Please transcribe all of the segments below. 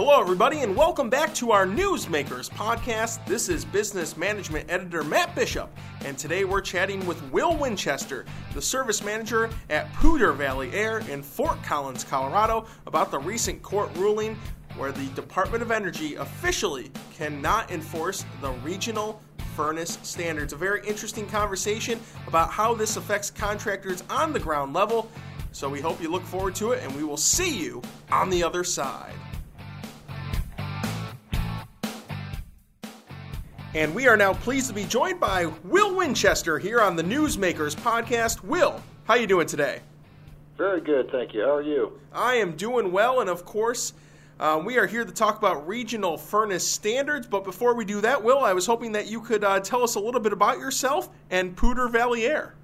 Hello, everybody, and welcome back to our Newsmakers podcast. This is Business Management Editor Matt Bishop, and today we're chatting with Will Winchester, the service manager at Poudre Valley Air in Fort Collins, Colorado, about the recent court ruling where the Department of Energy officially cannot enforce the regional furnace standards. A very interesting conversation about how this affects contractors on the ground level. So we hope you look forward to it, and we will see you on the other side. And we are now pleased to be joined by Will Winchester here on the Newsmakers podcast. Will, how you doing today? Very good, thank you. How are you? I am doing well, and of course, we are here to talk about regional furnace standards. But before we do that, Will, I was hoping that you could tell us a little bit about yourself and Poudre Valley Air.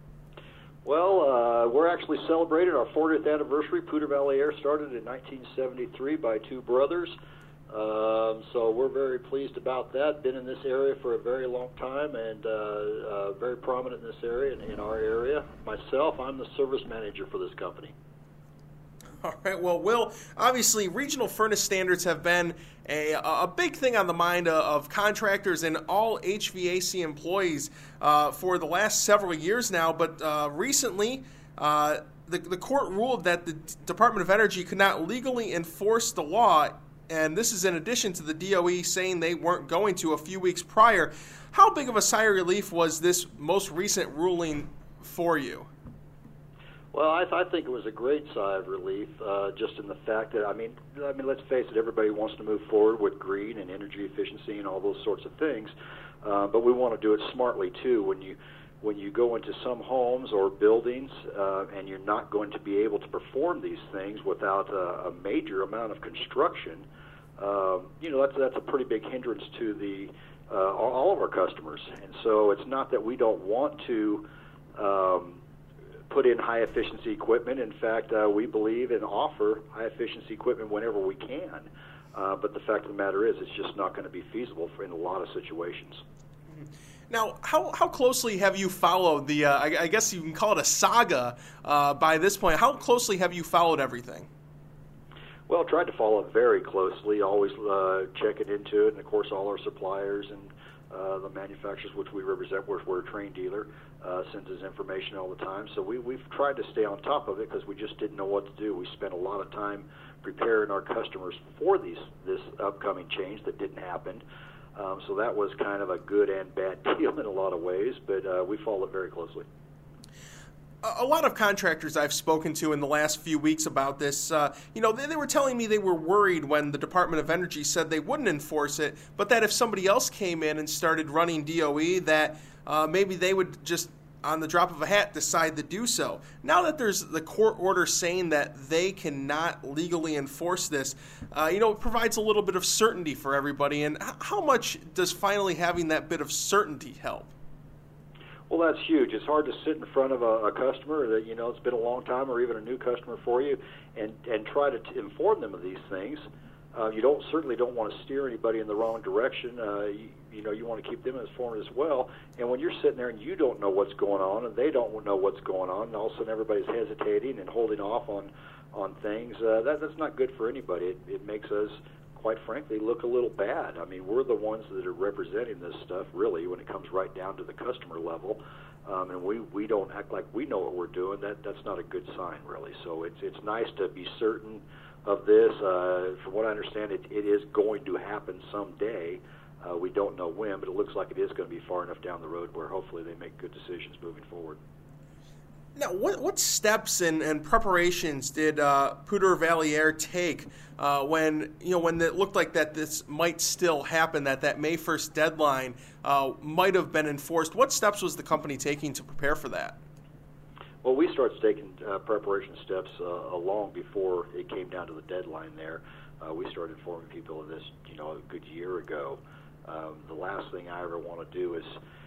Well, we're actually celebrating our 40th anniversary. Poudre Valley Air started in 1973 by two brothers. So we're very pleased about that. Been in this area for a very long time and very prominent in this area and in our area. Myself, I'm the service manager for this company. All right. Well, Will, obviously regional furnace standards have been a big thing on the mind of contractors and all HVAC employees for the last several years now. But recently, the court ruled that the Department of Energy could not legally enforce the law. And this is in addition to the DOE saying they weren't going to a few weeks prior. How big of a sigh of relief was this most recent ruling for you? Well, I think it was a great sigh of relief, just in the fact that, I mean, let's face it, everybody wants to move forward with green and energy efficiency and all those sorts of things, but we want to do it smartly too. When you go into some homes or buildings and you're not going to be able to perform these things without a major amount of construction, that's a pretty big hindrance to the all of our customers. And so it's not that we don't want to put in high-efficiency equipment. In fact, we believe and offer high-efficiency equipment whenever we can. But the fact of the matter is it's just not going to be feasible in a lot of situations. Now, how closely have you followed the, I guess you can call it a saga by this point. How closely have you followed everything? Well, tried to follow it very closely, always checking into it, and of course all our suppliers and the manufacturers which we represent, we're a trained dealer, sends us information all the time. So we've tried to stay on top of it because we just didn't know what to do. We spent a lot of time preparing our customers for this upcoming change that didn't happen. So that was kind of a good and bad deal in a lot of ways, but we followed it very closely. A lot of contractors I've spoken to in the last few weeks about this, they were telling me they were worried when the Department of Energy said they wouldn't enforce it, but that if somebody else came in and started running DOE, that maybe they would just, on the drop of a hat, decide to do so. Now that there's the court order saying that they cannot legally enforce this, it provides a little bit of certainty for everybody. And how much does finally having that bit of certainty help? Well, that's huge. It's hard to sit in front of a customer that, it's been a long time or even a new customer for you and try to inform them of these things. You certainly don't want to steer anybody in the wrong direction. You want to keep them informed as well. And when you're sitting there and you don't know what's going on and they don't know what's going on, and all of a sudden everybody's hesitating and holding off on things, that's not good for anybody. It makes us, quite frankly, look a little bad. I mean, we're the ones that are representing this stuff, really, when it comes right down to the customer level. And we don't act like we know what we're doing. That's not a good sign, really. So it's nice to be certain of this. From what I understand, it is going to happen someday. We don't know when, but it looks like it is going to be far enough down the road where hopefully they make good decisions moving forward. Now, what steps and preparations did Poudre Valley Air take when it looked like that this might still happen, that May 1st deadline might have been enforced? What steps was the company taking to prepare for that? Well, we started taking preparation steps long before it came down to the deadline there. We started informing people of this, a good year ago. The last thing I ever want to do is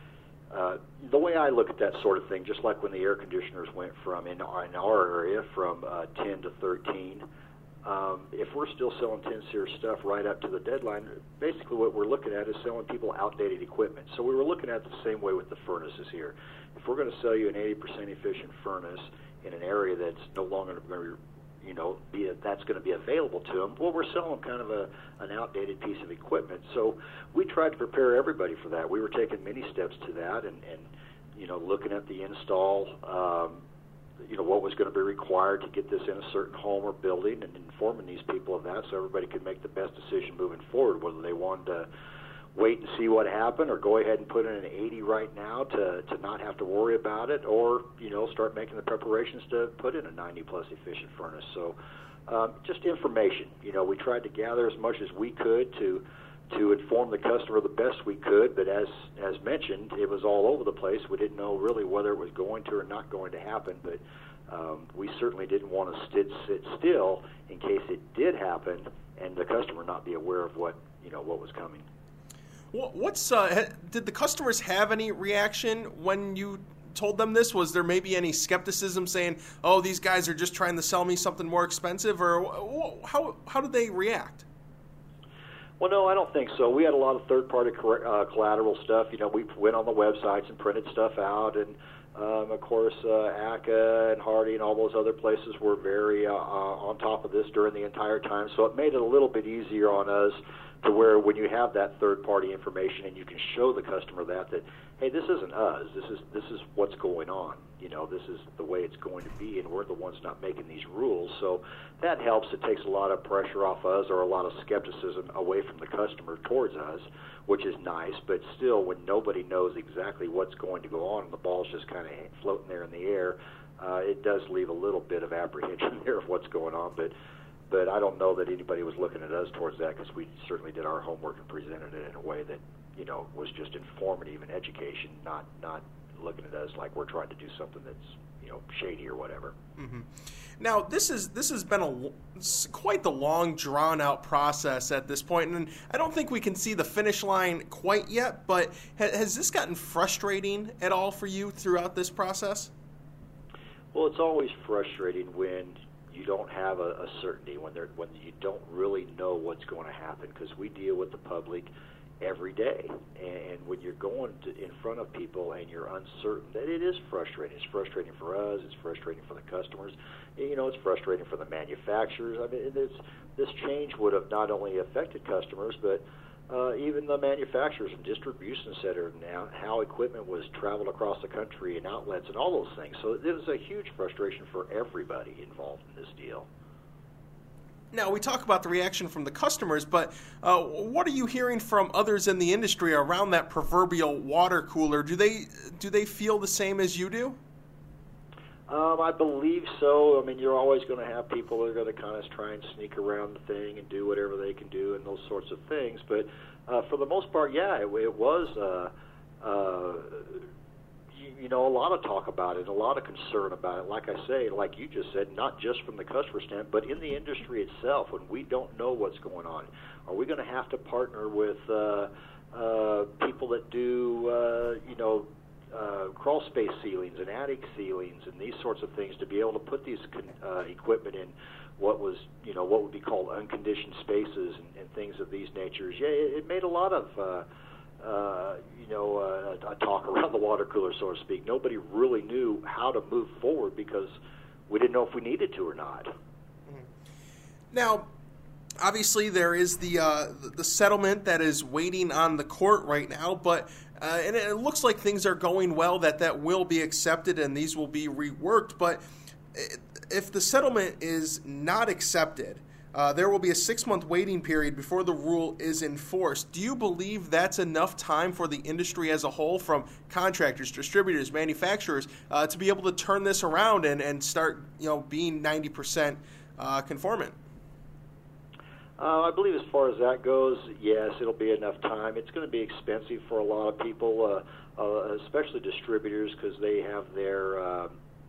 the way I look at that sort of thing, just like when the air conditioners went from, in our area, from 10 to 13, if we're still selling 10 SEER stuff right up to the deadline, basically what we're looking at is selling people outdated equipment. So we were looking at it the same way with the furnaces here. If we're going to sell you an 80% efficient furnace in an area that's no longer going to that's going to be available to them. Well, we're selling them kind of an outdated piece of equipment. So we tried to prepare everybody for that. We were taking many steps to that, and looking at the install, what was going to be required to get this in a certain home or building, and informing these people of that so everybody could make the best decision moving forward, whether they wanted to wait and see what happened or go ahead and put in an 80 right now to not have to worry about it, or start making the preparations to put in a 90-plus efficient furnace. So just information. We tried to gather as much as we could to inform the customer the best we could, but as mentioned, it was all over the place. We didn't know really whether it was going to or not going to happen, but we certainly didn't want to sit still in case it did happen and the customer not be aware of what was coming. Did the customers have any reaction when you told them this? Was there maybe any skepticism saying, oh, these guys are just trying to sell me something more expensive, or how did they react? Well, no, I don't think so. We had a lot of third-party collateral stuff. We went on the websites and printed stuff out, and of course, ACA and Hardy and all those other places were very on top of this during the entire time. So it made it a little bit easier on us, to where when you have that third-party information and you can show the customer that hey, this isn't us. This is what's going on. This is the way it's going to be, and we're the ones not making these rules. So that helps. It takes a lot of pressure off us, or a lot of skepticism away from the customer towards us, which is nice. But still, when nobody knows exactly what's going to go on and the ball's just kind of floating there in the air, it does leave a little bit of apprehension there of what's going on. But I don't know that anybody was looking at us towards that, because we certainly did our homework and presented it in a way that was just informative and education, not looking at us like we're trying to do something that's shady or whatever. Mm-hmm. Now this has been quite the long, drawn out process at this point, and I don't think we can see the finish line quite yet. But has this gotten frustrating at all for you throughout this process? Well, it's always frustrating when you don't have a certainty, when you don't really know what's going to happen, because we deal with the public every day, and when you're going in front of people and you're uncertain, that it is frustrating. It's frustrating for us. It's frustrating for the customers. It's frustrating for the manufacturers. I mean, this change would have not only affected customers, but even the manufacturers and distribution center, now how equipment was traveled across the country and outlets and all those things. So it was a huge frustration for everybody involved in this deal. Now, we talk about the reaction from the customers, but what are you hearing from others in the industry around that proverbial water cooler? Do they feel the same as you do? I believe so. I mean, you're always going to have people that are going to kind of try and sneak around the thing and do whatever they can do and those sorts of things. But for the most part, yeah, it was a lot of talk about it, a lot of concern about it. Like I say, like you just said, not just from the customer stand, but in the industry itself, when we don't know what's going on. Are we going to have to partner with people that do, crawl space ceilings and attic ceilings and these sorts of things to be able to put these equipment in what would be called unconditioned spaces and things of these natures? Yeah, it made a lot of a talk around the water cooler, so to speak. Nobody really knew how to move forward because we didn't know if we needed to or not. Now, obviously, there is the settlement that is waiting on the court right now, but and it looks like things are going well, that will be accepted and these will be reworked. But if the settlement is not accepted, there will be a 6-month waiting period before the rule is enforced. Do you believe that's enough time for the industry as a whole, from contractors, distributors, manufacturers, to be able to turn this around and start being 90% conformant? I believe as far as that goes, yes, it'll be enough time. It's going to be expensive for a lot of people, especially distributors, because they have their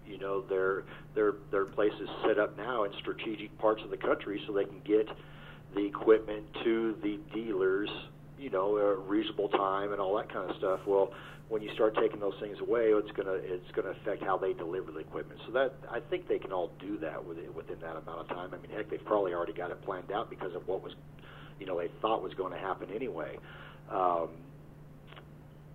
places set up now in strategic parts of the country so they can get the equipment to the dealers, at a reasonable time and all that kind of stuff. Well, when you start taking those things away, it's gonna affect how they deliver the equipment. So that, I think they can all do that within that amount of time. I mean, heck, they've probably already got it planned out because of what was, they thought was going to happen anyway.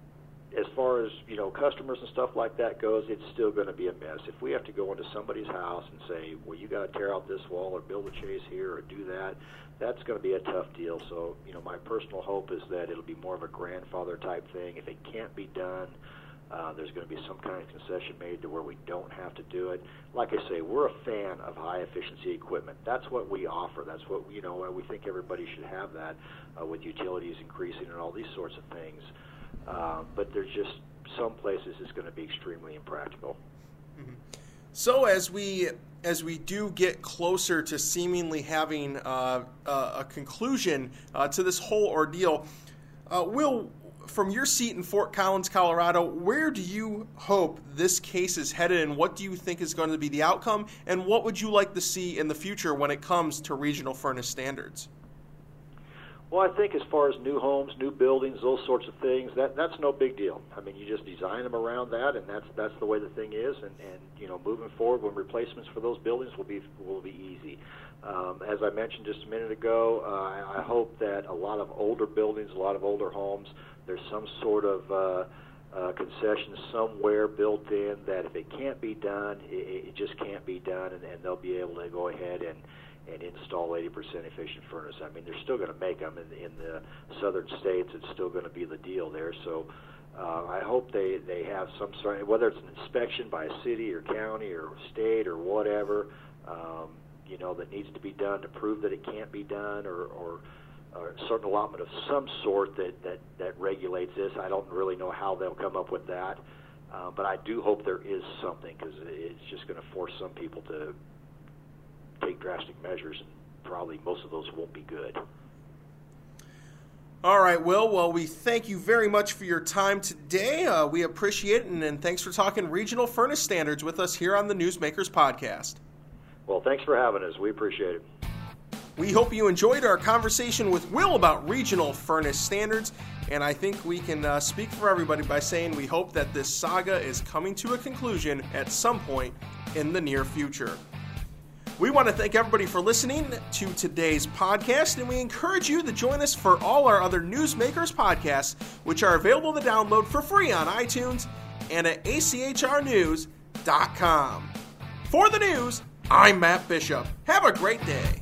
as far as, customers and stuff like that goes, it's still going to be a mess. If we have to go into somebody's house and say, well, you got to tear out this wall or build a chase here or do that, that's going to be a tough deal. So, my personal hope is that it'll be more of a grandfather type thing. If it can't be done, there's going to be some kind of concession made to where we don't have to do it. Like I say, we're a fan of high-efficiency equipment. That's what we offer. That's what, we think everybody should have that with utilities increasing and all these sorts of things. But there's just some places it's going to be extremely impractical. Mm-hmm. So as we do get closer to seemingly having a conclusion to this whole ordeal, Will, from your seat in Fort Collins, Colorado, where do you hope this case is headed, and what do you think is going to be the outcome, and what would you like to see in the future when it comes to regional furnace standards? Well, I think as far as new homes, new buildings, those sorts of things, that's no big deal. I mean, you just design them around that, and that's the way the thing is. And moving forward, when replacements for those buildings will be easy. As I mentioned just a minute ago, I hope that a lot of older buildings, a lot of older homes, there's some sort of concession somewhere built in that if it can't be done, it just can't be done, and they'll be able to go ahead and install 80% efficient furnace. I mean, they're still going to make them in the southern states. It's still going to be the deal there. So I hope they have some sort of, whether it's an inspection by a city or county or state or whatever, that needs to be done to prove that it can't be done, or a certain allotment of some sort that regulates this. I don't really know how they'll come up with that, but I do hope there is something, because it's just going to force some people to take drastic measures, and probably most of those won't be good. All right, Will. Well, we thank you very much for your time today. We appreciate it, and thanks for talking regional furnace standards with us here on the Newsmakers Podcast. Well, thanks for having us. We appreciate it. We hope you enjoyed our conversation with Will about regional furnace standards, and I think we can speak for everybody by saying we hope that this saga is coming to a conclusion at some point in the near future. We want to thank everybody for listening to today's podcast, and we encourage you to join us for all our other Newsmakers podcasts, which are available to download for free on iTunes and at achrnews.com. For the news, I'm Matt Bishop. Have a great day.